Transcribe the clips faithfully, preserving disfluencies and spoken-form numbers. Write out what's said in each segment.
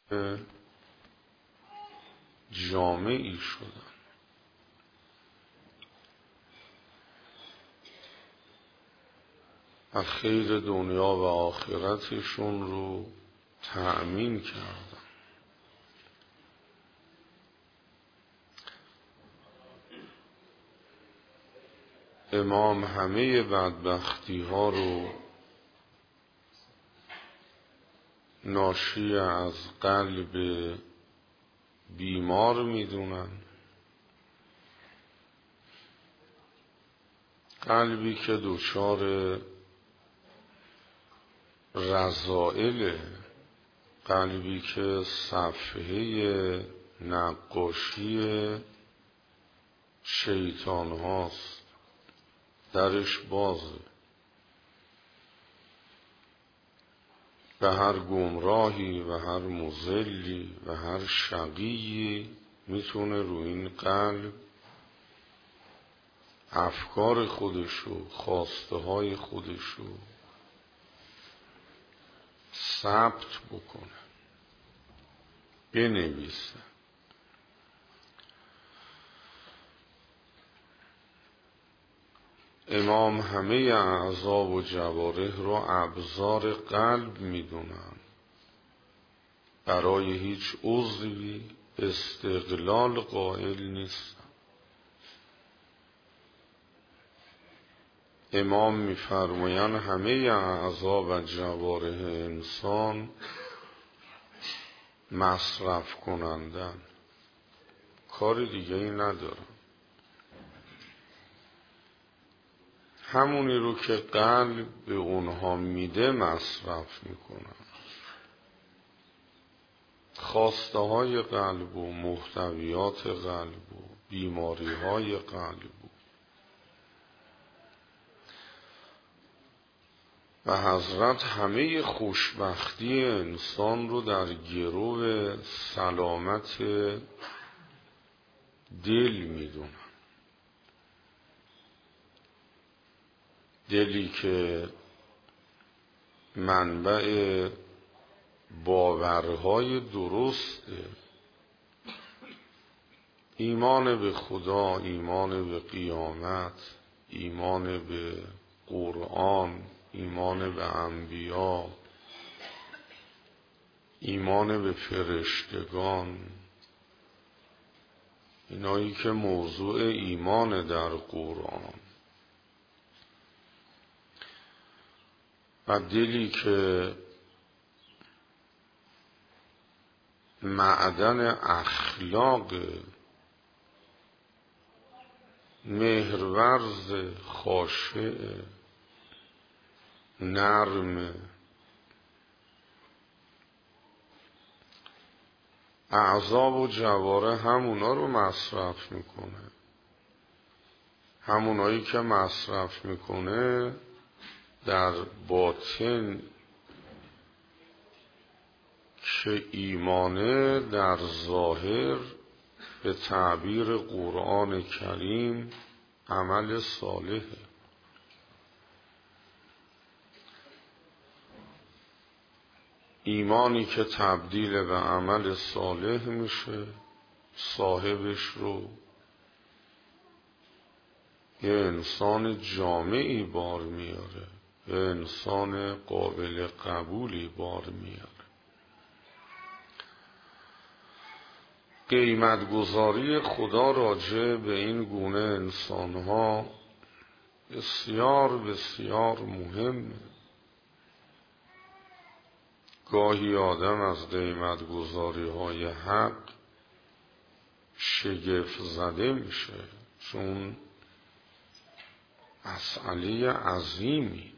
جامعی شدن. و خیر دنیا و آخرتشون رو تأمین کردن. امام همه بدبختی ها رو ناشی از قلب بیمار میدونن، قلبی که دچار رذائل، قلبی که صفحه نقاشی شیطان هاست، درش بازه، و هر گمراهی و هر مضلی و هر شقیی میتونه رو این قلب افکار خودشو، خواسته های خودشو ثبت بکنه، بنویسه. امام همه اعضا و جوارح رو ابزار قلب میدونن، برای هیچ عضوی استقلال قائل نیستن. امام میفرمایند همه اعضا و جوارح انسان مصرف کنندن، کار دیگه ای ندارن. همونی رو که قلب به اونها میده مصرف میکنن. خواسته های قلب و محتویات قلب و بیماری های قلب و حضرت همه خوشبختی انسان رو در گرو سلامت دل میدونن. دلی که منبع باورهای درسته، ایمان به خدا، ایمان به قیامت، ایمان به قرآن، ایمان به انبیا، ایمان به فرشتگان، اینایی که موضوع ایمان در قرآن، و دلی که معدن اخلاق، مهرورز، خاشع، نرم، اعضا و جوارح همونا رو مصرف میکنه. همونایی که مصرف میکنه در باطن که ایمانه، در ظاهر به تعبیر قرآن کریم عمل صالحه. ایمانی که تبدیل به عمل صالح میشه، صاحبش رو یه انسان جامعی بار میاره، یه انسان قابل قبولی بار میاره. قیمت گذاری خدا راجع به این گونه انسانها بسیار بسیار مهمه. گاهی آدم از قیمت گذاری های حق شگفت زده میشه، چون مسئله عظیمی.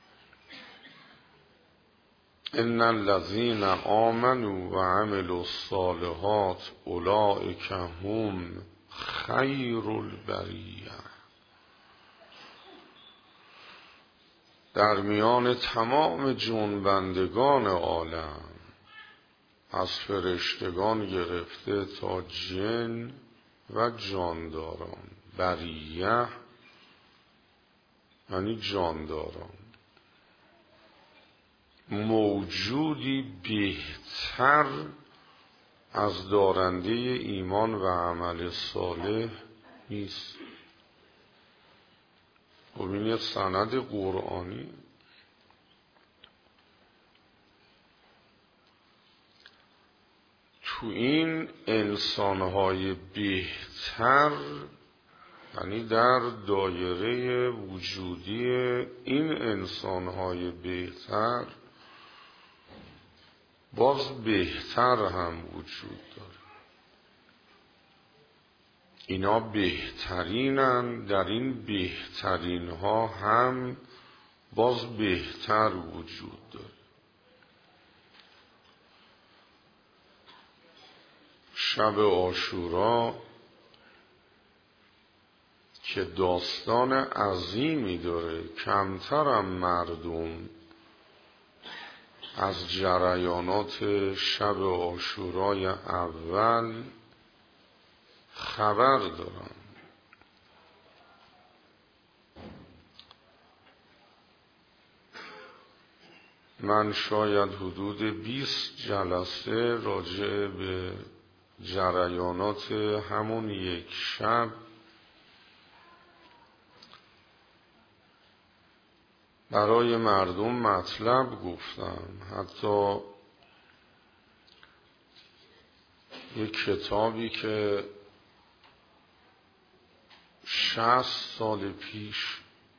ان الذین آمنوا و عملوا الصالحات اولئک هم خیر البریه. در میان تمام جنبندگان عالم، از فرشتگان گرفته تا جن و جانداران، بریه یعنی جانداران، موجودی بهتر از دارنده ایمان و عمل صالح نیست. خب این یک سند قرآنی. تو این انسانهای بهتر، یعنی در دایره وجودی این انسانهای بهتر، باز بهتر هم وجود داره. اینا بهترینن، در این بهترین ها هم باز بهتر وجود داره. شب عاشورا که داستان عظیمی داره، کمترم مردم از جریانات شب عاشورای اول خبر دارن. من شاید حدود بیست جلسه راجع به جریانات همون یک شب برای مردم مطلب گفتم. حتی یک کتابی که شصت سال پیش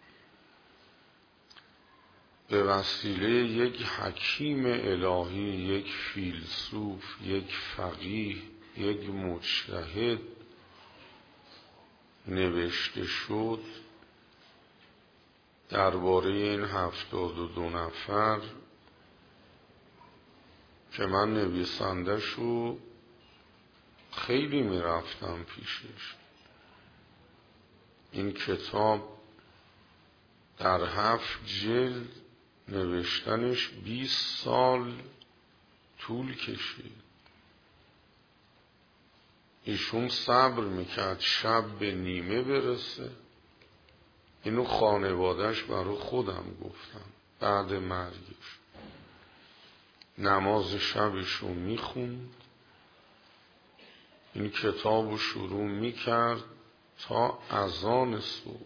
به وسیله یک حکیم الهی، یک فیلسوف، یک فقیه، یک مجتهد نوشته شد درباره این هفتاد و دو نفر، که من نویسنده‌شو خیلی میرفتم پیشش. این کتاب در هفت جلد نوشتنش بیست سال طول کشید. ایشون صبر میکرد شب به نیمه برسه. اینو خانوادهش برای خودم گفتم. بعد مرگش نماز شبشو میخوند، این کتابو شروع میکرد تا اذان صبح،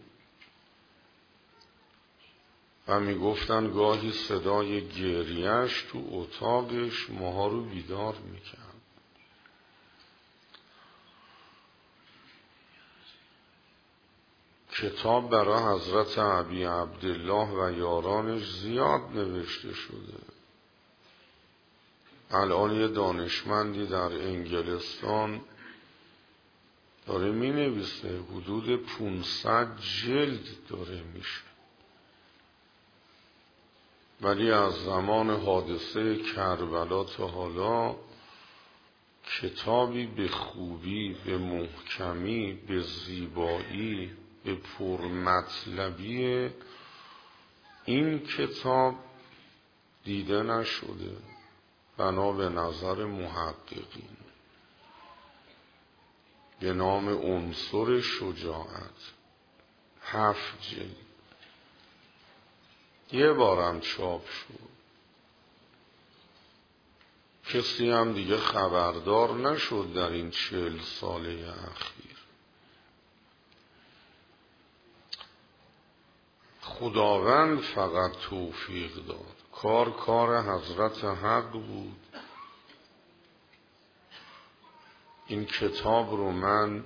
و میگفتن گاهی صدای گریهش تو اتاقش ماها رو بیدار میکرد. کتاب برای حضرت ابی عبدالله و یارانش زیاد نوشته شده. الان یه دانشمندی در انگلستان داره می نویسه، حدود پونصد جلد داره میشه. ولی از زمان حادثه کربلا تا حالا کتابی به خوبی، به محکمی، به زیبایی، به پرمطلبی این کتاب دیده نشده بنا به نظر محققین، به نام عنصر شجاعت. هفت جلد، یه بارم چاپ شد. کسی هم دیگه خبردار نشد در این چهل ساله اخیر. خداوند فقط توفیق داد. کار کار حضرت حق بود. این کتاب رو من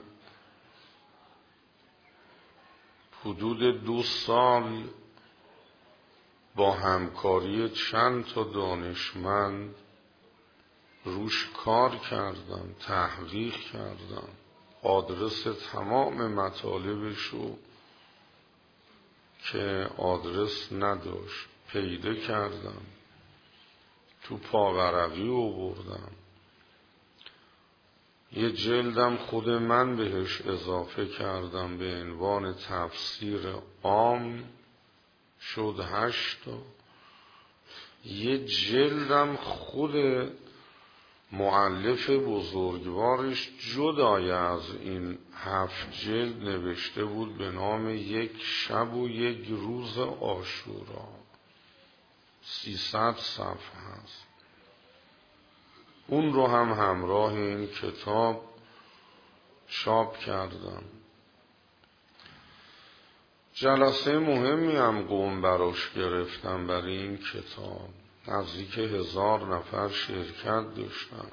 حدود دو سال با همکاری چند تا دانشمند روش کار کردم، تحقیق کردم، آدرس تمام مطالبشو که آدرس نداشت پیدا کردم، تو پاورقی آوردم. یه جلدم خود من بهش اضافه کردم به عنوان تفسیر عام، شد هشتا. یه جلدم خود مؤلف بزرگوارش جدای از این هفت جلد نوشته بود به نام یک شب و یک روز عاشورا. سیصد صفحه هست. اون رو هم همراه این کتاب چاپ کردم. جلسه مهمی هم قوم براش گرفتم برای این کتاب، نزدیک هزار نفر شرکت داشتن.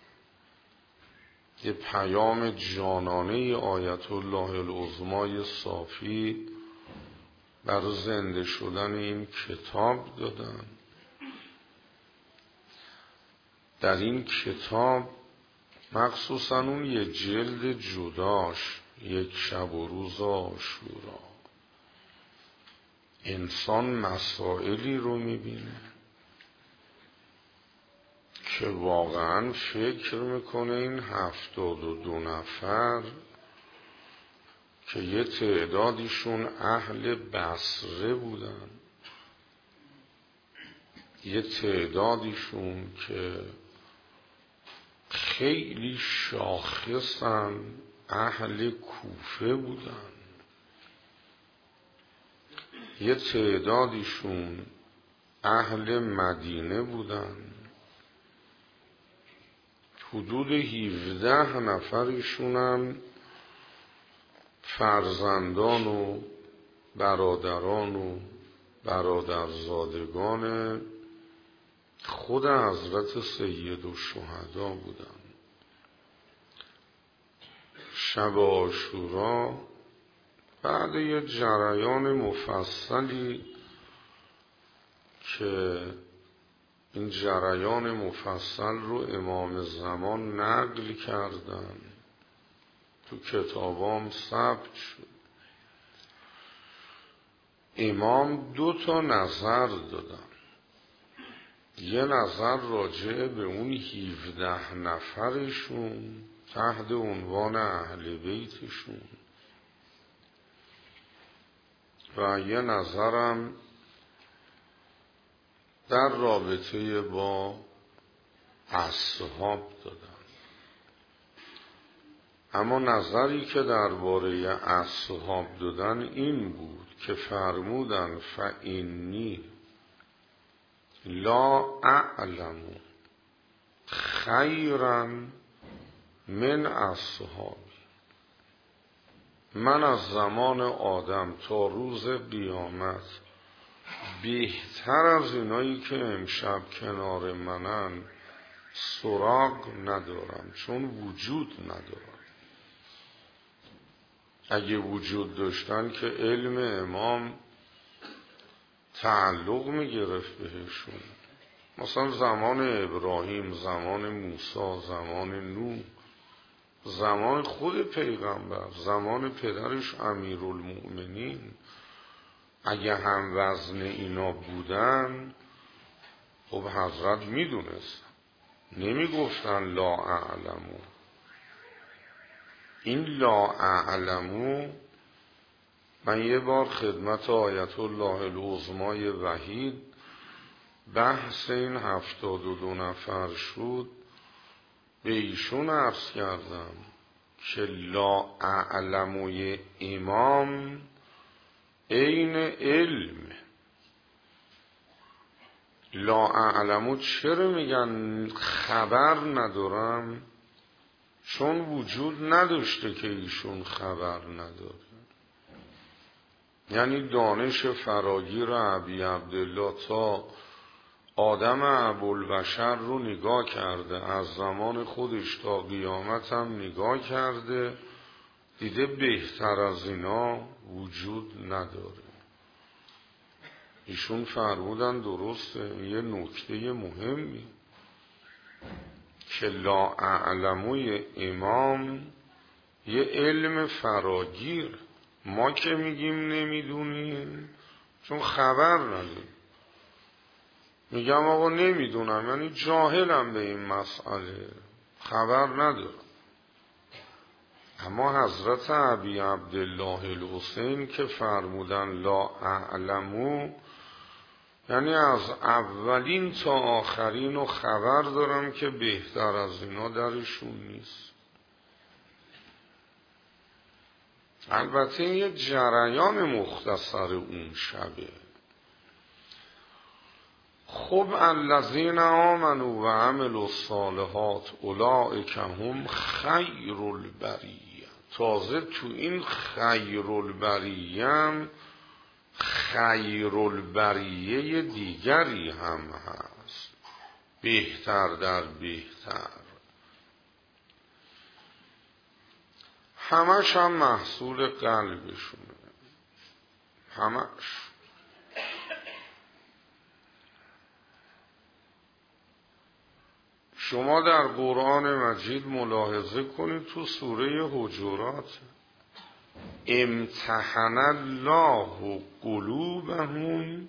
یه پیام جانانه آیت الله العظمای صافی برای زنده شدن این کتاب دادن. در این کتاب مخصوصا اون یه جلد جداش، یک شب و روز عاشورا، انسان مسائلی رو میبینه که واقعا فکر میکنه این هفتاد و دو نفر که یه تعدادیشون اهل بصره بودن، یه تعدادیشون که خیلی شاخصن اهل کوفه بودن، یه تعدادیشون اهل مدینه بودن، حدود هفده نفرشونم فرزندان و برادران و برادرزادگان خود حضرت سید الشهدا بودن. شب عاشورا بعد یه جریان مفصلی که این جریان مفصل رو امام زمان نقل کردن، تو کتابام ثبت شد، امام دو تا نظر دادن. یه نظر راجع به اون هفده نفرشون تحت عنوان اهل بیتشون و یه نظرم در رابطه با اصحاب دادن. اما نظری که درباره اصحاب دادن این بود که فرمودن فإنی لا اعلم خیرا من اصحابی، من از زمان آدم تا روز قیامت بهتر از اینایی که امشب کنار منن سراغ ندارم، چون وجود ندارم. اگه وجود داشتن که علم امام تعلق میگرفت بهشون، مثلا زمان ابراهیم، زمان موسی، زمان نوح، زمان خود پیغمبر، زمان پدرش امیرالمؤمنین، اگه هم وزن اینا بودن خب حضرت میدونست، نمیگفتن لا اعلمو. این لا اعلمو من یه بار خدمت آیت الله العظمای وحید بحث این هفتاد و دو نفر شد، به ایشون عرض کردم که لا اعلموی امام عین علم. لا اعلمو چرا میگن خبر ندارم؟ چون وجود نداشته که ایشون خبر نداره. یعنی دانش فراگیر ابی عبدالله تا آدم ابوالبشر رو نگاه کرده، از زمان خودش تا قیامت هم نگاه کرده، دیده بهتر از اینا وجود نداره. ایشون فرمودن درسته، یه نکته مهمی که لا اعلموی امام یه علم فراگیر، ما که میگیم نمیدونیم چون خبر نداریم. میگم آقا نمیدونم یعنی جاهلم به این مسئله، خبر ندارم. اما حضرت ابی عبدالله الحسین که فرمودن لا اعلمو، یعنی از اولین تا آخرین و خبر دارم که بهتر از اینا درشون نیست. البته یه جریان مختصر اون شبه. خب الذین آمنوا و عملوا الصالحات اولئک هم خیر البریه. تازه تو این خیر البریه خیر البریه دیگری هم هست، بهتر در بهتر، همش هم محصول قلبشونه، همش. شما در قرآن مجید ملاحظه کنید تو سوره حجرات امتحن الله قلوبهم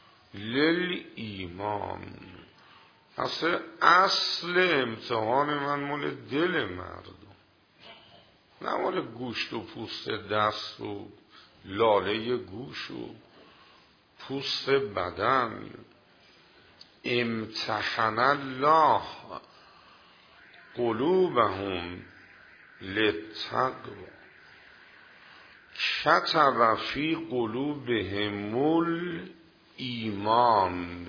للایمان. اصل اصل امتحان من مال دل مردم، نه مال گوشت و پوست دست و لاله گوش و پوست بدن. امتحن الله قلوبهم للتقوی کتب فی قلوبهم الایمان.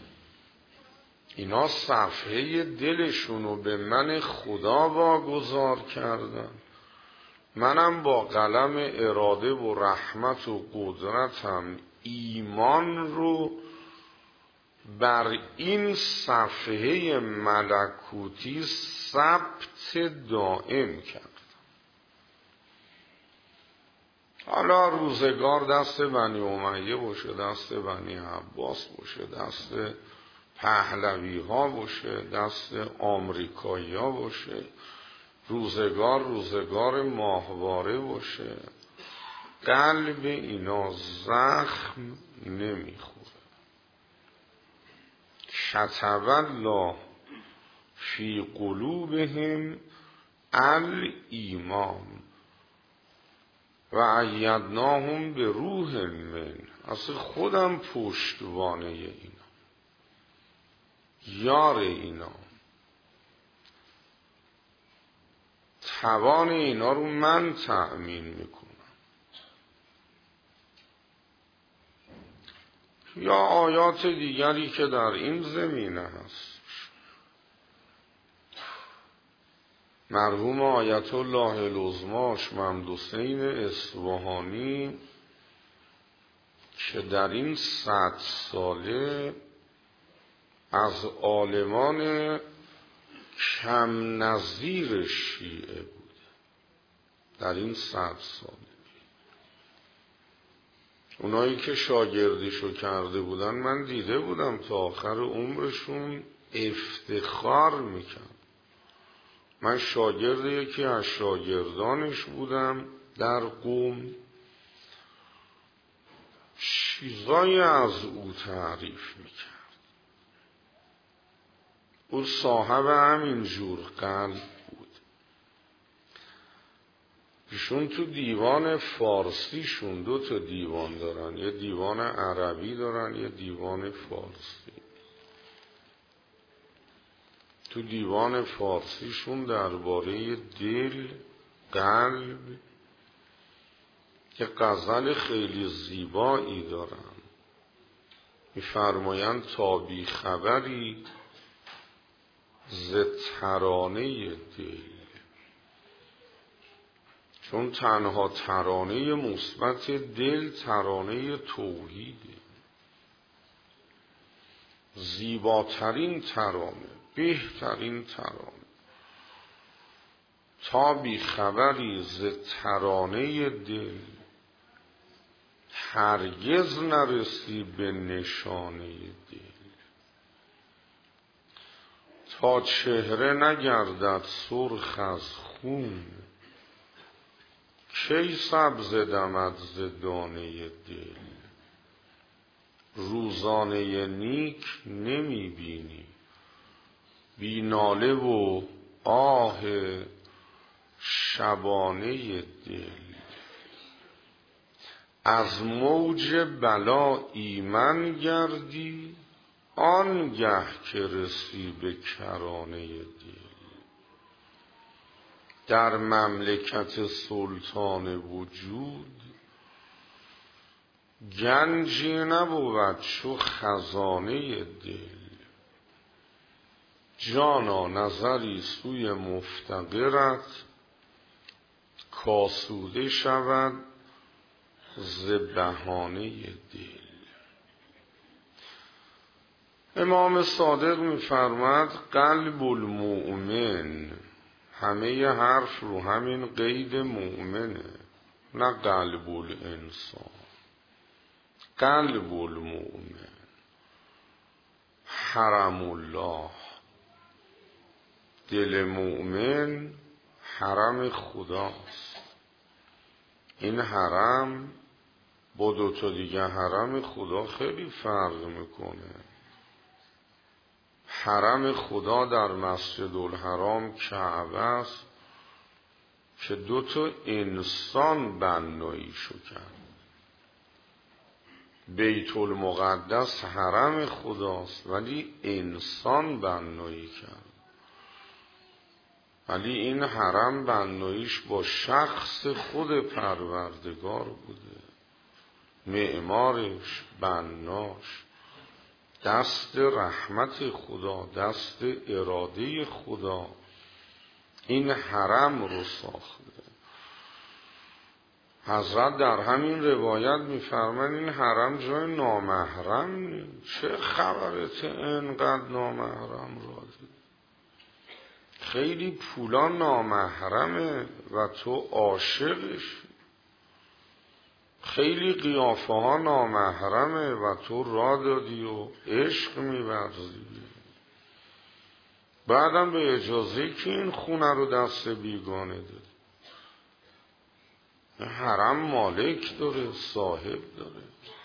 اینا صفحه دلشونو به من خدا واگذار کردن، منم با قلم اراده و رحمت و قدرتم ایمان رو بر این صفحه ملکوتی ثبت دائم کرد. حالا روزگار دست بنی امیه باشه، دست بنی عباس باشه، دست پهلوی ها باشه، دست آمریکایی ها باشه، روزگار روزگار ماهواره باشه، قلب اینا زخم نمیخوره. کتب الله فی قلوبهم الایمان و ایدناهم به روح من. اصلا خودم پشتوانه اینا، یار اینا، توان اینا رو من تأمین میکنم. یا آیات دیگری که در این زمینه هست. مرحوم آیت الله العظمی محمد حسین اصفهانی که در این صد ساله از عالمان کم نظیر شیعه بود، در این صد ساله اونایی که شاگردیشو کرده بودن من دیده بودم تا آخر عمرشون افتخار میکرد. من شاگرد یکی از شاگردانش بودم در قم، چیزایی از او تعریف میکرد. او صاحب همین جور قلب بود. ایشون تو دیوان فارسیشون دو تا دیوان دارن، یه دیوان عربی دارن یه دیوان فارسی. تو دیوان فارسیشون درباره دل، قلب، که غزل خیلی زیبایی دارن، می‌فرمایند تا بی خبری ز ترانه دل. چون تنها ترانه مثبت دل ترانه توحیده، زیباترین ترانه، بهترین ترانه. تا بی خبری ز ترانه دل هرگز نرسی به نشانه دل. تا چهره نگردد سرخ از خون کی سبز دمد ز دانه دل. روزانه نیک نمی بینی بی ناله و آه شبانه دل. از موج بلا ایمن گردی آنگه که رسی به کرانه دل. در مملکت سلطان وجود گنجی نبود چو خزانه دل. جانا نظری سوی مفتقرت، کاسوده شود ز بهانه دل. امام صادق می‌فرماد قلب المؤمن، همه حرف رو همین قید مؤمنه، نه قلب الانسان. قلب المؤمن حرم الله، دل مؤمن حرم خداست. این حرم با دو تا دیگه حرم خدا خیلی فرق میکنه. حرم خدا در مسجد الحرام کعبه است که دو تا انسان بنایی شو کرد. بیت المقدس حرم خداست ولی انسان بنایی کرد. ولی این حرم بناییش با شخص خود پروردگار بوده، معمارش، بناش، دست رحمت خدا، دست اراده خدا این حرم رو ساخته. حضرت در همین روایت می‌فرمایند این حرم جای نامحرم نیست. چه خبرت اینقدر نامحرم را دید؟ خیلی پولا نامحرمه و تو عاشقش. خیلی قیافه ها نامحرمه و تو را دادی و عشق می‌ورزی. بعدم به اجازه که این خونه رو دست بیگانه داد. حرم مالک داره، صاحب داره.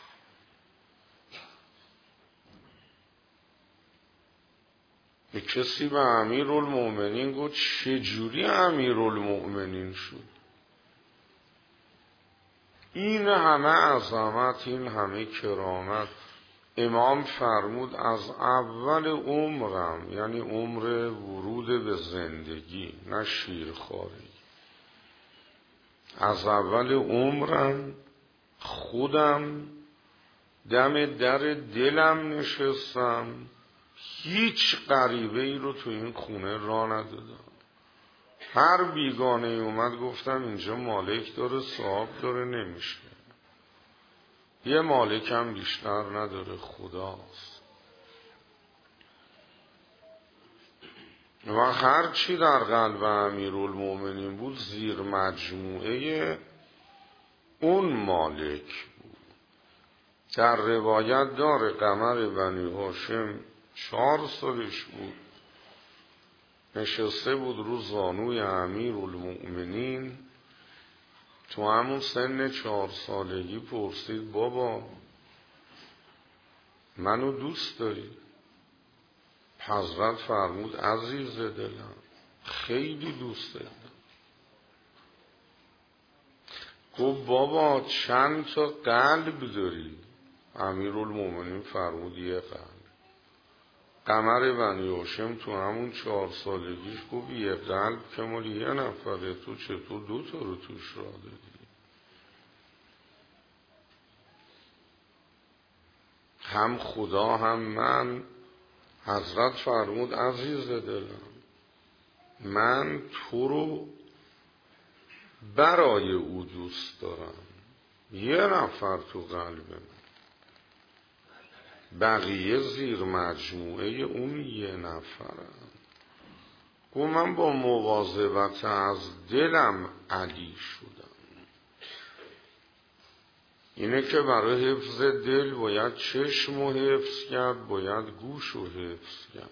به کسی به امیرالمؤمنین گفت چجوری امیرالمؤمنین شد؟ این همه عظمت، این همه کرامت. امام فرمود از اول عمرم، یعنی عمر ورود به زندگی نه شیرخواری، از اول عمرم خودم دم در دلم نشستم، هیچ غریبه ای رو تو این خونه راه ندادم. هر بیگانه ای اومد گفتم اینجا مالک داره، صاحب داره، نمیشه. یه مالک هم بیشتر نداره، خداست. و هر چی در قلب امیرالمؤمنین بود زیر مجموعه اون مالک بود. در روایت داره قمر بنی هاشم چهار سالش بود، نشسته بود رو زانوی امیرالمؤمنین. تو همون سن چهار سالگی پرسید بابا منو دوست داری؟ حضرت فرمود عزیز دلم خیلی دوست دارم. گفت بابا چند تا قلب داری؟ امیرالمؤمنین فرمود یه قلب. قمر بنی هاشم تو همون چهار سالگیش گفت یه قلب که مال یه نفره، تو چطور دو تا رو توش را دادی؟ هم خدا هم من. حضرت فرمود عزیز دلم من تو رو برای او دوست دارم، یه نفر تو قلب من، بقیه زیر مجموعه اون یه نفرم. گفت من با مواظبت از دلم علی شدم. اینه که برای حفظ دل باید چشم رو حفظ کرد، باید گوش رو حفظ کرد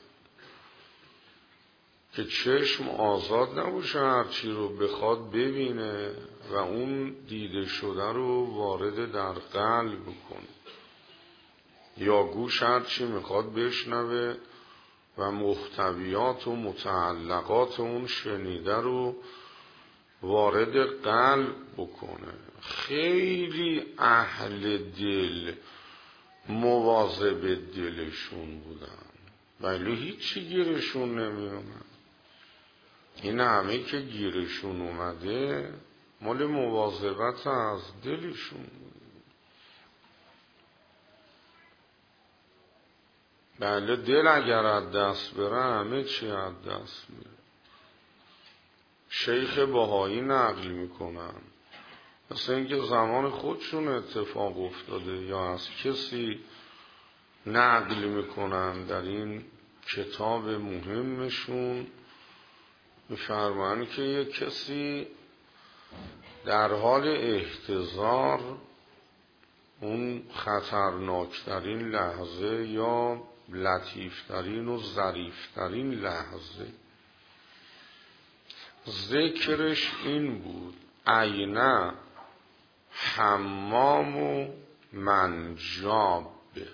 که چشم آزاد نباشه هرچی رو بخواد ببینه و اون دیده شده رو وارد در قلب کنه، یا گوش هرچی میخواد بشنوه و محتویات و متعلقات اون شنیده رو وارد قلب بکنه. خیلی اهل دل مواظب دلشون بودن ولی هیچی گیرشون نمی اومد. این همه که گیرشون اومده مال مواظبت از دلشون بود. بله دل اگر از دست بره همه چی از دست میره. شیخ بهایی نقل میکنن مثل اینکه زمان خودشون اتفاق افتاده یا از کسی نقل میکنن در این کتاب مهمشون، میفرمایند که یک کسی در حال احتضار اون خطرناکترین لحظه یا لطیفترین و ظریفترین لحظه ذکرش این بود عینه حمام و منجاب.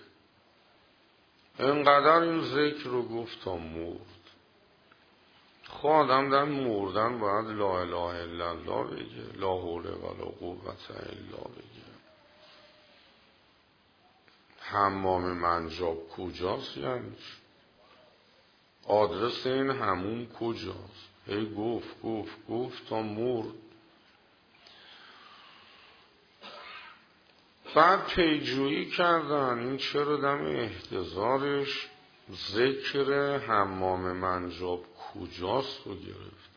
اینقدر این ذکر رو گفت تا مرد. خب آدم در مردن باید لا اله الا الله بگه، لا حول ولا قوت الا بگه. حمام منجاب کجاست؟ یعنی آدرس این حموم کجاست؟ هی گفت گفت گفت تا مرد. بعد پیجویی کردن این چرا دم احتضارش ذکر حمام منجاب کجاست رو گرفت.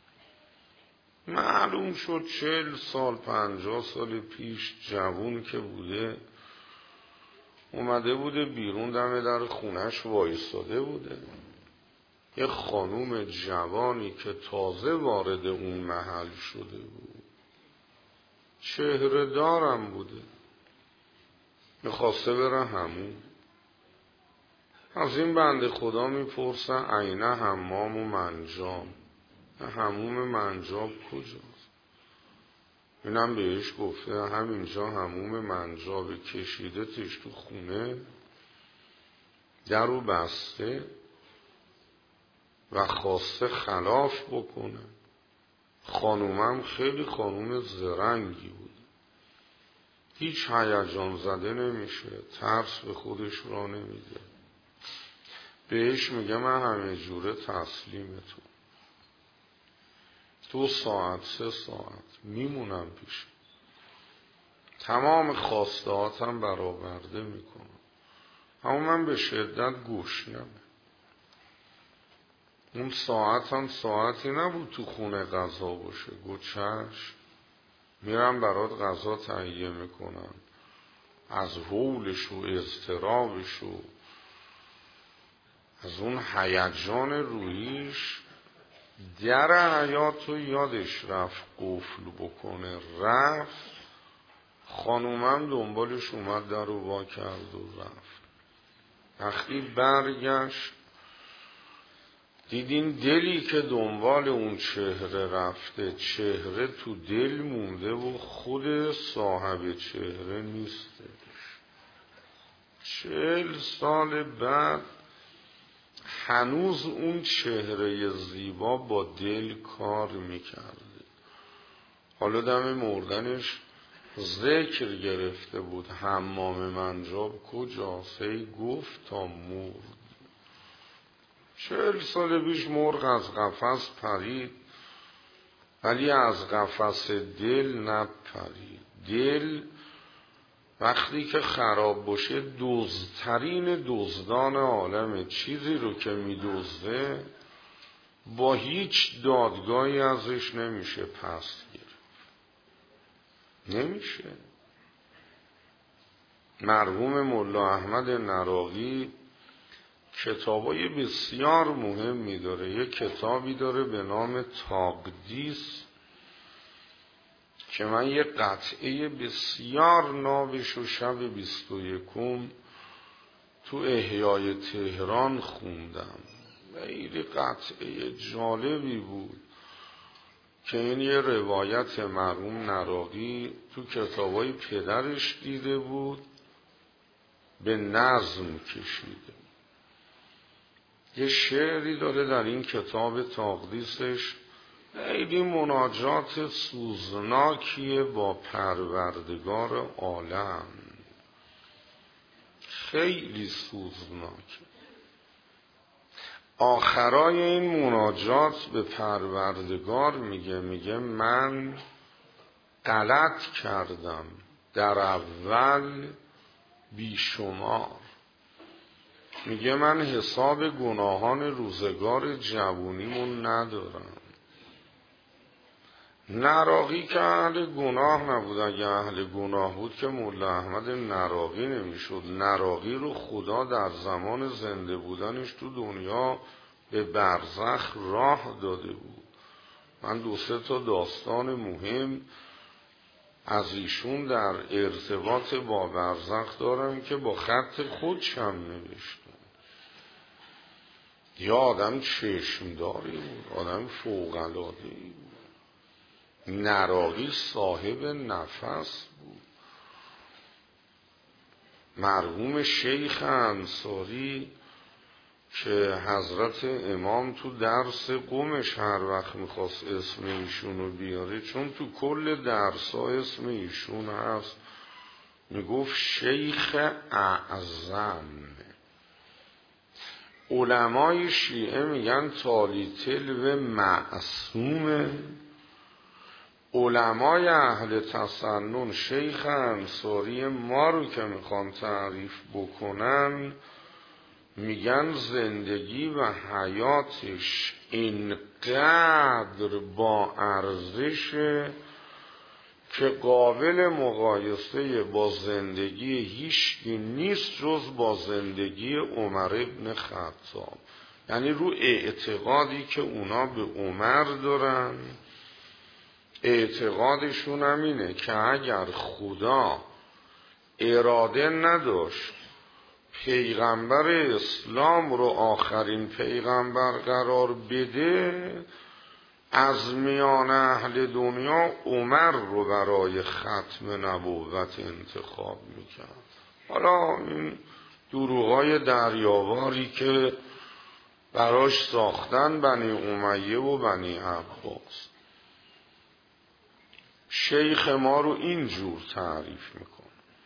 معلوم شد چهل سال پنجاه سال پیش جوون که بوده اومده بوده بیرون دم در خونش وایستاده بوده. یه خانوم جوانی که تازه وارد اون محل شده بود، چهره دارم بوده، میخواسته بره همون. از این بنده خدا میپرسن عینه حمام و منجاب، حموم منجاب کجاست؟ اینم بهش گفته همینجا حموم منجاب، کشیده تش تو خونه، در رو بسته و خواسته خلاف بکنه. خانومم خیلی خانوم زرنگی بود، هیچ هیجان زده نمیشه، ترس به خودش را نمیده. بهش میگه من همه جوره تسلیمتون، دو ساعت سه ساعت میمونم پیش، تمام خواسته هاتم برآورده میکنم، اما من به شدت گشنمه. اون ساعت هم ساعتی نبود تو خونه غذا باشه. گوچش میرم برات غذا تهیه میکنم. از هولش و اضطرابش و از اون هیجان روحیش در حیات رو یادش رفت قفل بکنه. رفت، خانومم دنبالش اومد در رو وا کرد و رفت. وقتی برگشت دیدین دلی که دنبال اون چهره رفته چهره تو دل مونده و خود صاحب چهره نیستش. چهل سال بعد هنوز اون چهره زیبا با دل کار میکرده. حالا دم مردنش ذکر گرفته بود حمام منجاب کجاست، هی گفت تا مرد. چهل سال پیش مرغ از قفس پرید ولی از قفس دل نپرید. دل وقتی که خراب باشه دزدترین دزدان عالمه. چیزی رو که میدزده با هیچ دادگاهی ازش نمیشه پس گرفت، نمیشه. مرحوم ملا احمد نراقی کتابای بسیار مهمی داره. یک کتابی داره به نام تاقدیس که من یه قطعه بسیار نابش و شب بیست و یکم تو احیای تهران خوندم. خیلی قطعه جالبی بود که این یه روایت مرحوم نراقی تو کتابای پدرش دیده بود، به نظم کشیده. یه شعری داره در این کتاب تاقدیسش، خیلی مناجات سوزناکیه با پروردگار عالم، خیلی سوزناکه. آخرای این مناجات به پروردگار میگه میگه من غلط کردم در اول بیشمار، میگه من حساب گناهان روزگار جوونیمون ندارم. نراقی که اهل گناه نبود، اگه اهل گناه بود که مولا احمد نراقی نمیشد. نراقی رو خدا در زمان زنده بودنش تو دنیا به برزخ راه داده بود. من دو سه تا داستان مهم از ایشون در ارتباط با برزخ دارم که با خط خودشم نوشتم. یا آدم چشمداری بود، آدم فوق‌العاده‌ای بود. نراقی صاحب نفس بود. مرحوم شیخ انصاری که حضرت امام تو درس قمش هر وقت میخواست اسم ایشونو بیاره، چون تو کل درسا اسم ایشون هست، میگفت شیخ اعظم. علمای شیعه میگن تالی تلو معصومه. علمای اهل تسنن شیخ انصاری ما رو که میخوان تعریف بکنن میگن زندگی و حیاتش اینقدر با ارزشه که قابل مقایسه با زندگی هیچکی نیست جز با زندگی عمر ابن خطاب. یعنی رو اعتقادی که اونا به عمر دارن، اعتقادشون هم اینه که اگر خدا اراده نداشت پیغمبر اسلام رو آخرین پیغمبر قرار بده، از میان اهل دنیا عمر رو برای ختم نبوت انتخاب میکرد. حالا این دروغای دریاواری که براش ساختن بنی امیه و بنی عباس، شیخ ما رو اینجور تعریف میکن.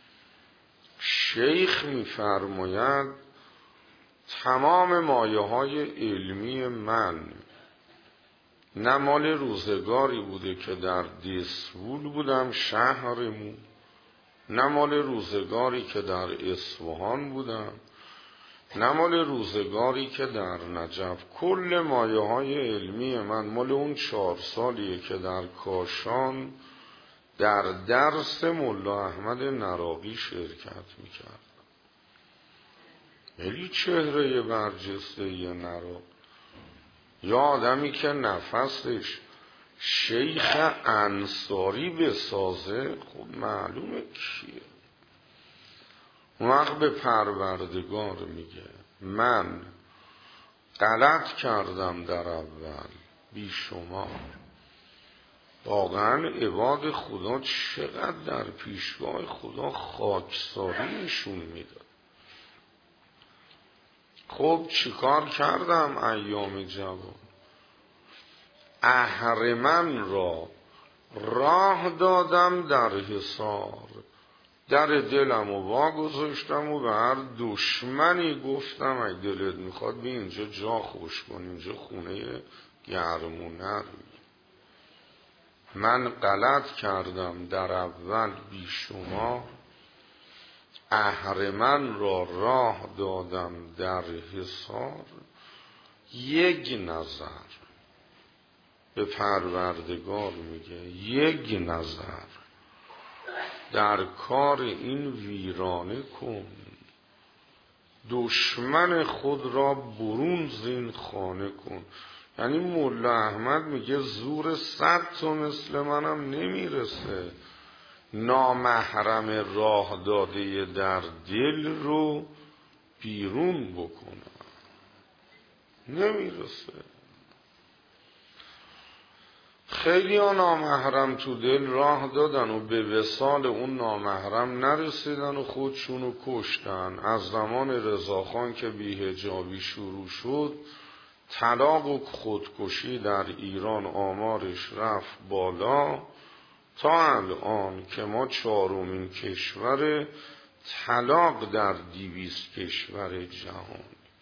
شیخ میفرماید تمام مایه های علمی من نه مال روزگاری بوده که در دسفول بودم شهرمون، نه مال روزگاری که در اصفهان بودم، نه مال روزگاری که در نجف. کل مایه های علمی من مال اون چهار سالیه که در کاشان در درس مولا احمد نراقی شرکت میکرد. خیلی چهره برجسته یه نراقی، یا آدمی که نفسش شیخ انصاری بسازه، خب معلومه کیه. اون وقت به پروردگار میگه من غلط کردم در اول بی شما. واقعا عباد خدا چقدر در پیشگاه خدا خاکساری نشون میداد. خب چیکار کردم ایام جوان؟ اهرمن را راه دادم در حصار، در دلم و وا گذاشتم و به هر دشمنی گفتم اگه دلت میخواد بی اینجا جا خوش کن، اینجا خونه گرمونه. من غلط کردم در اول بی شما، اهرمن را راه دادم در حصار. یک نظر به پروردگار میگه، یک نظر در کار این ویرانه کن، دشمن خود را برون زین خانه کن. یعنی مولا احمد میگه زور صد تا مثل منم نمیرسه نامحرم راه داده در دل رو بیرون بکنم، نمیرسه. خیلی ها نامحرم تو دل راه دادن و به وصال اون نامحرم نرسیدن و خودشونو کشتن. از زمان رضاخان که بی‌حجابی شروع شد، طلاق و خودکشی در ایران آمارش رفت بالا تا الان که ما چهارمین کشور طلاق در دویست کشور جهان.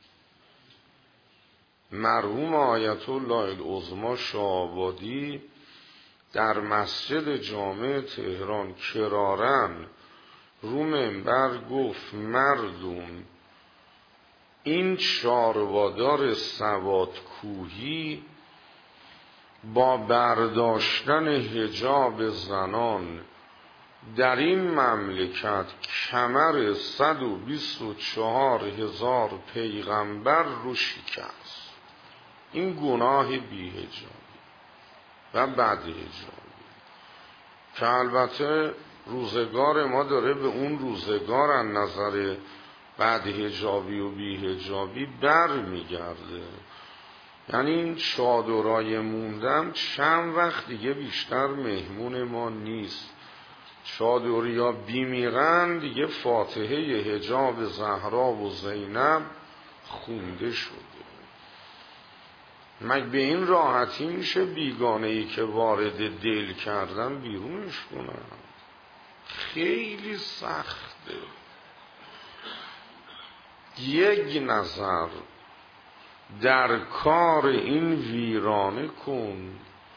مرحوم آیت الله العظمی شاه‌آبادی در مسجد جامع تهران کرارن رو منبر گفت مردم این چاروادار سواد کوهی با برداشتن حجاب زنان در این مملکت کمر صد و بیست و چهار هزار پیغمبر رو شکست. این گناه بی‌حجابی و بدحجابی که البته روزگار ما داره به اون روزگار از نظر بدحجابی و بی‌حجابی بر میگرده. یعنی این چادرای موندم چند وقت دیگه بیشتر مهمون ما نیست. چادریا بیمیرن دیگه فاتحه حجاب زهرا و زینب خونده شده. مگه به این راحتی میشه بیگانه ای که وارد دل کردن بیرونش کنن؟ خیلی سخته. یک نظر در کار این ویرانه کن،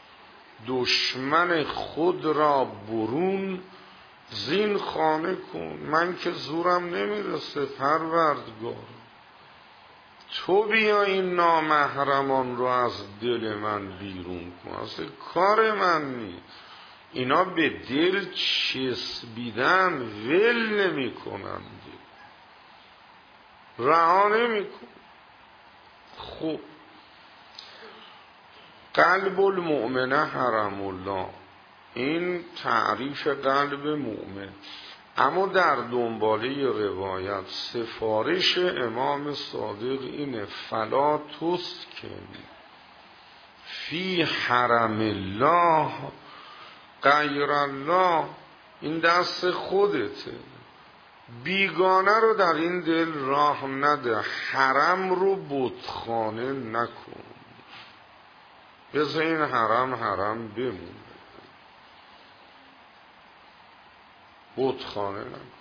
دشمن خود را برون زین خانه کن. من که زورم نمیرسه پروردگار، تو بیا این نامحرمان رو از دل من بیرون کن. اصلا کار من نیست. اینا به دل چسبیدن ول نمی کنن، رها نمی کن. خوب، قلب المؤمنه حرم الله، این تعریف قلب مؤمن. اما در دنباله روایت سفارش امام صادق اینه فلا تسکن فی حرم الله غیر الله. این دست خودته، بیگانه رو در این دل راه نده، حرم رو بتخانه نکن، بذار این حرم حرم بمونه، بتخانه نکن.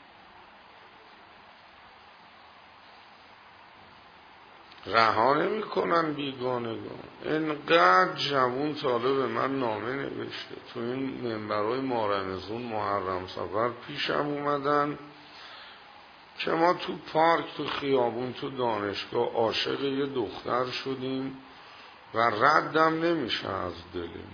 رها نمی کنن بیگانگان. اینقدر جوون طالب من نامه نوشته تو این منبرهای مارمزون محرم سفر پیشم اومدن که ما تو پارک، تو خیابون، تو دانشگاه عاشق یه دختر شدیم و ردم نمیشه از دلمون.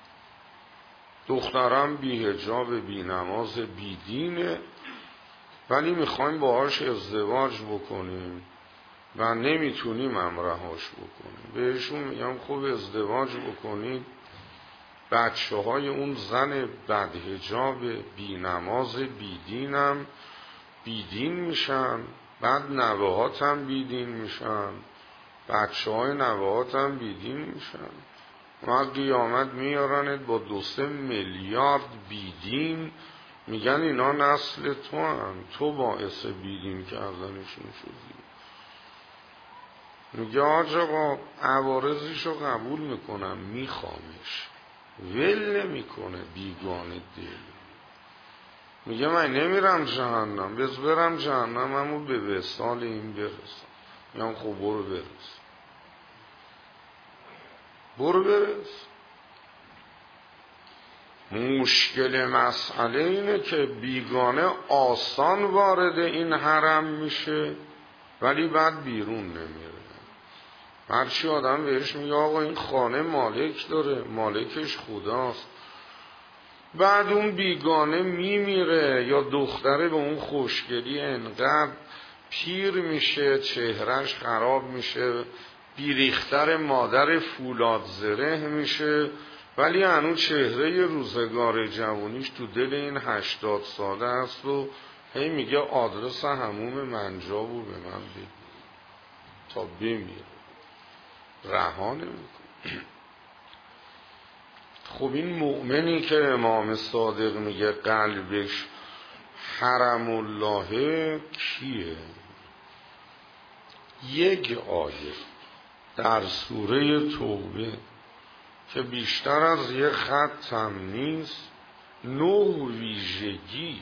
دخترم بی حجاب، بی نماز، بی دینه، ولی میخوایم باهاش ازدواج بکنیم و نمیتونیم هم رهاش بکنیم. بهشون میگم خوب ازدواج بکنید، بچه های اون زن بدحجاب بی نماز بی دینم بی دین میشن، بعد نوهات هم بی دین میشن، بچه های نوهات هم بی دین میشن. ما قیامت میارنت با دو سه میلیارد بی دین، میگن اینا نسل تو هم، تو باعث بی دین کردنشون شدی. میگه آج آقا عوارضشو قبول میکنم، میخوامش، ول نمیکنه بیگانه دل. میگه من نمیرم جهنم، بز برم جهنم همو به وصال این برسم. میگم خب برو برس، برو برس. مشکل مسئله اینه که بیگانه آسان وارد این حرم میشه ولی بعد بیرون نمیره. هرچی آدم بهش میگه آقا این خانه مالک داره، مالکش خداست، بعد اون بیگانه میمیره یا دختره به اون خوشگلی انقدر پیر میشه، چهرش خراب میشه، بیریختر مادر فولاد زره میشه، ولی هنو چهره روزگار جوانیش تو دل این هشتاد ساله است و هی میگه آدرس حموم منجابو به من بگو تا بمیره، رها نمیکنه. خب این مؤمنی که امام صادق میگه قلبش حرم الله کیه؟ یک آیه در سوره توبه که بیشتر از یک خط هم نیست، نه ویژگی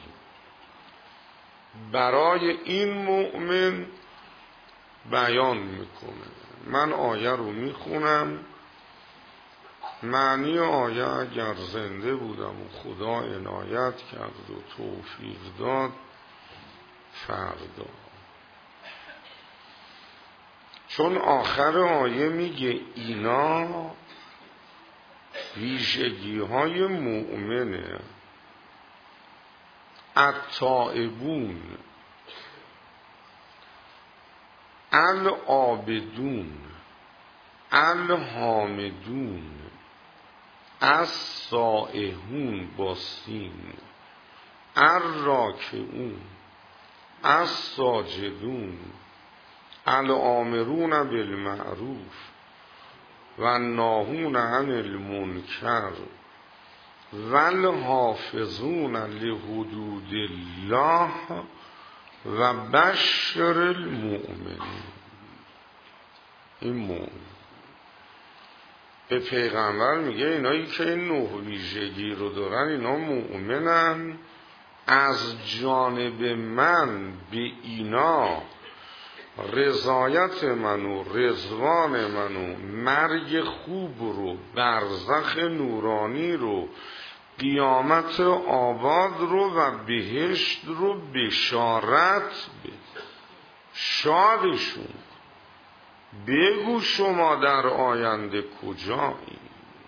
برای این مؤمن بیان میکنه. من آیه رو میخونم، معنی آیه اگر زنده بودم و خدا عنایت کرد و توفیق داد فردا. چون آخر آیه میگه اینا ویژگی های مؤمنه. التائبون، العابدون، الحامدون، السائحون با سین، الراکعون، الساجدون، الآمرون بالمعروف و الناهون عن المنکر و الحافظون لحدود الله و بشر المؤمنین. این مؤمن به پیغمبر میگه اینایی که این نه ویژگی رو دارن اینا مؤمنن. از جانب من به اینا رضایت منو، رضوان منو، مرگ خوب رو، برزخ نورانی رو، قیامت آباد رو و بهشت رو بشارت بده. شادشون بگو شما در آینده کجایی.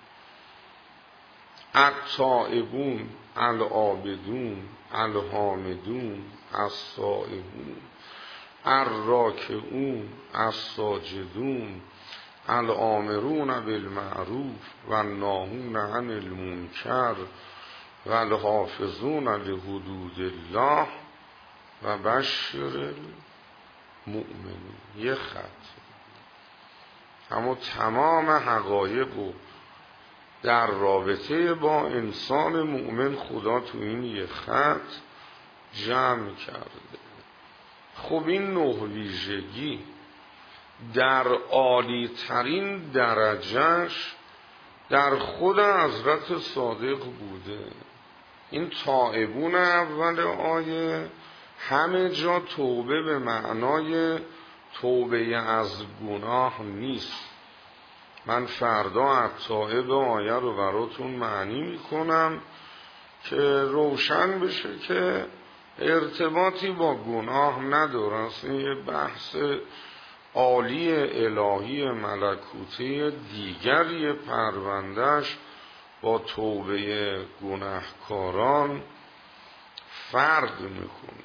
التائبون، العابدون، الحامدون، السائحون، الراکعون، الساجدون، الآمرون بالمعروف و الناهون عن المنکر و الحافظون لحدود الله و بشر المؤمنین. یه خط اما تمام حقایق و در رابطه با انسان مؤمن خدا تو این یه خط جمع کرده. خب این نه ویژگی در عالی ترین درجهش در خود حضرت صادق بوده. این تائبون اول آیه همه جا توبه به معنای توبه از گناه نیست. من فردا التائب آیه رو براتون معنی میکنم که روشن بشه که ارتباطی با گناه نداره. اصلا یه بحث عالی الهی ملکوتی دیگری پروندهش با توبه گناهکاران فرق میکنه.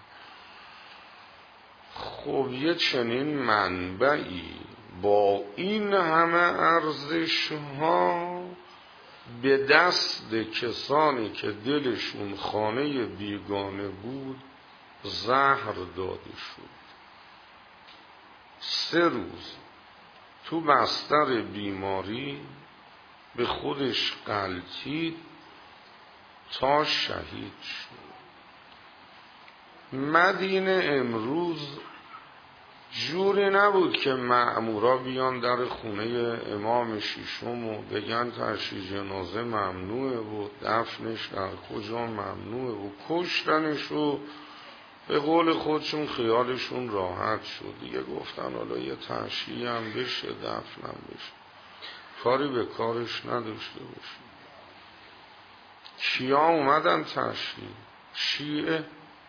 خب یه چنین منبعی با این همه ارزش ها به دست کسانی که دلشون خانه بیگانه بود زهر داده شد. سه روز تو بستر بیماری به خودش غلطید تا شهید شد. مدینه امروز جوری نبود که مأمورا بیان در خونه امام شیشم و بگن تشییع جنازه ممنوعه و دفنش در کجا ممنوعه و کشتنش و به قول خودشون خیالشون راحت شد دیگه. گفتن حالا یه تشییع هم بشه دفنم بشه، کاری به کارش نداشته باشه. کیا اومدن تشییع؟ شیعه.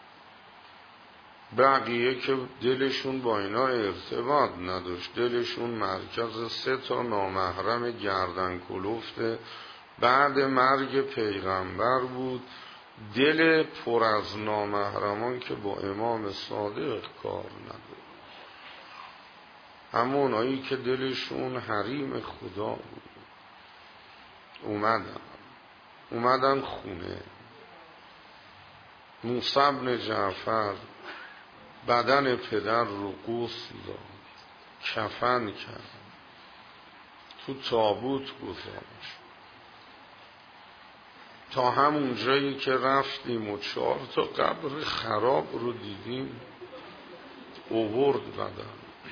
بقیه که دلشون با اینا ارتباط نداشت، دلشون مرکز سه تا نامحرم گردن کلفت بعد مرگ پیغمبر بود. دل پر از نامحرمان که با امام صادق کار نداشت. اما اونایی که دلشون حریم خدا بود اومدن اومدن خونه. موسی بن جعفر بدن پدر رو غسل داد، کفن کرد، تو تابوت گذاشت. تا همون جایی که رفتیم و چهار تا قبر خراب رو دیدیم اوورد بدن.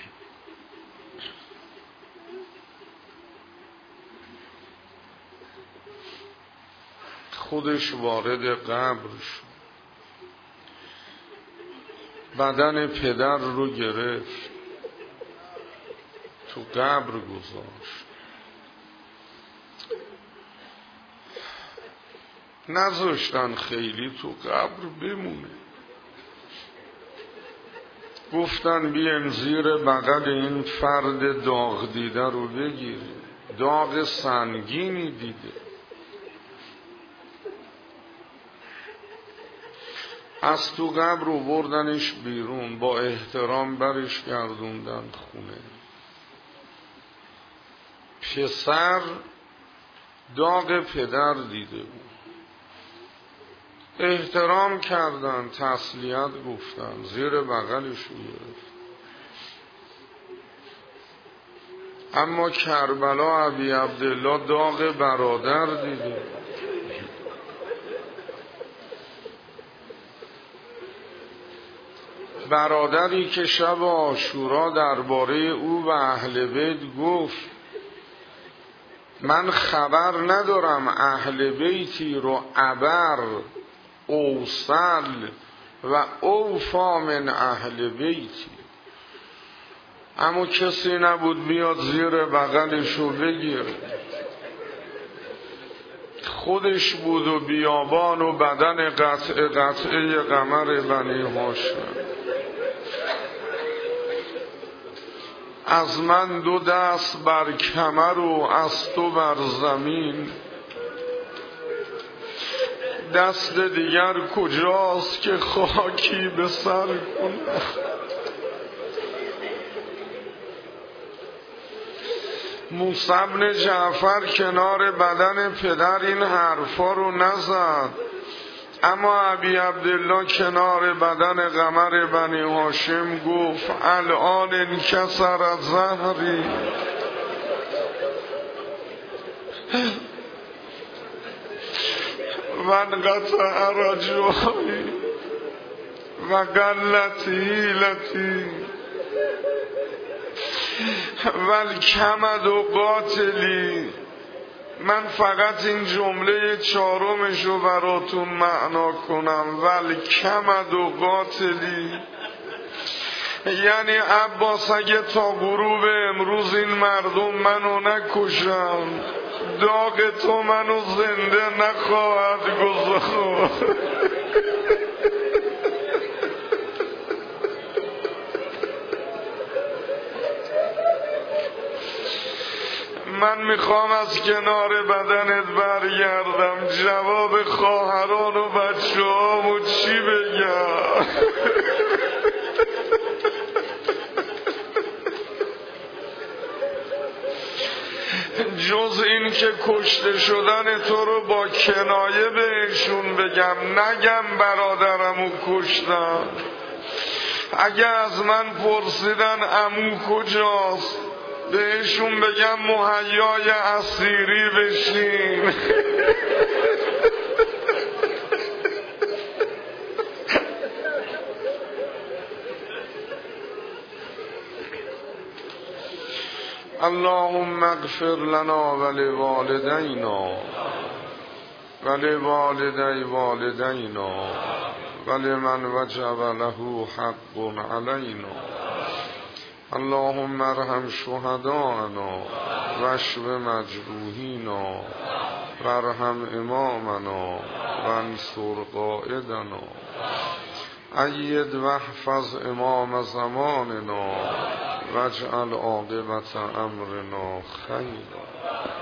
خودش وارد قبر شد، بدن پدر رو گرفت تو قبر گذاشت. نذاشتن خیلی تو قبر بمونه. گفتن بیایم زیر بغل این فرد داغ دیده رو بگیریم. داغ سنگینی دیده. از تو قبر رو بردنش بیرون، با احترام برش گردوندن خونه. پسر داغ پدر دیده بود، احترام کردن، تسلیت گفتن، زیر بغلش رو گرفت. اما کربلا ابی عبدالله داغ برادر دیده. برادری که شب عاشورا درباره او و اهل بیت گفت من خبر ندارم اهل بیتی رو عبر اوصل و اوفا من اهل بیتی، اما کسی نبود بیاد زیر بغلشو بگیره. خودش بود و بیابان و بدن قطع قطعه قمر بنی هاشم. از من دو دست بر کمر و از تو بر زمین، دست دیگر کجاست که خاکی به سر کنم. موسی بن جعفر کنار بدن پدر این حرفا رو نزد، اما ابی عبدالله کنار بدن قمر بنی هاشم گفت الان انکسر ظهری و انقطع رجایی و قلت حیلتی و الکمد و قاتلی. من فقط این جمله چهارمش رو براتون معنا کنم. ول کمد و قاتلی، یعنی عباس اگه تا غروب امروز این مردم منو نکشن، داغ تو منو زنده نخواهد گذاشت. من میخوام از کنار بدنت برگردم، جواب خواهران و بچه هامو چی بگم؟ جز این که کشته شدن تو رو با کنایه بهشون بگم، نگم برادرمو کشتم. اگه از من پرسیدن عمو کجاست، بهشون بگم مهیای اسیری بشین. اللهم اغفر لنا ولوالدینا ولوالدی والدینا ولمن وجب له حق علینا. اللهم ارحم شهداءنا واشف مجروحینا وارحم امامنا وانصر قائدنا. اید واحفظ امام زماننا واجعل عاقبت امرنا خیرا.